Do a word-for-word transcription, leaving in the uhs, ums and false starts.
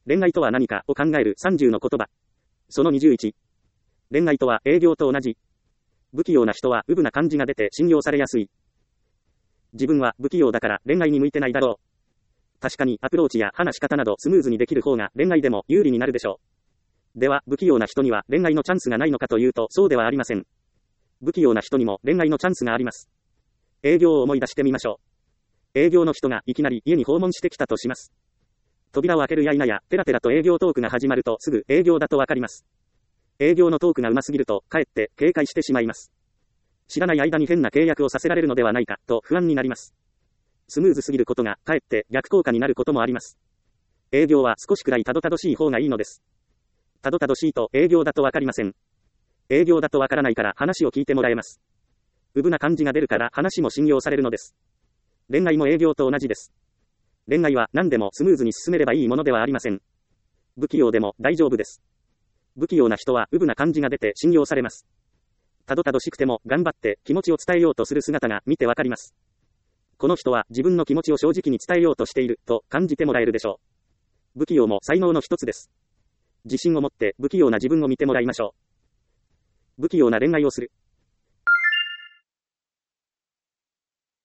恋愛とは何かを考えるさんじゅうの言葉。そのにじゅういち。恋愛とは営業と同じ。不器用な人はうぶな感じが出て信用されやすい。自分は不器用だから恋愛に向いてないだろう。確かにアプローチや話し方などスムーズにできる方が恋愛でも有利になるでしょう。では、不器用な人には恋愛のチャンスがないのかというとそうではありません。不器用な人にも恋愛のチャンスがあります。営業を思い出してみましょう。営業の人がいきなり家に訪問してきたとします。扉を開けるや否や、ペラペラと営業トークが始まるとすぐ営業だとわかります。営業のトークが上手すぎると、かえって警戒してしまいます。知らない間に変な契約をさせられるのではないか、と不安になります。スムーズすぎることが、かえって逆効果になることもあります。営業は少しくらいたどたどしい方がいいのです。たどたどしいと営業だとわかりません。営業だとわからないから話を聞いてもらえます。うぶな感じが出るから話も信用されるのです。恋愛も営業と同じです。恋愛は何でもスムーズに進めればいいものではありません。不器用でも大丈夫です。不器用な人はうぶな感じが出て信用されます。たどたどしくても頑張って気持ちを伝えようとする姿が見てわかります。この人は自分の気持ちを正直に伝えようとしていると感じてもらえるでしょう。不器用も才能の一つです。自信を持って不器用な自分を見てもらいましょう。不器用な恋愛をする。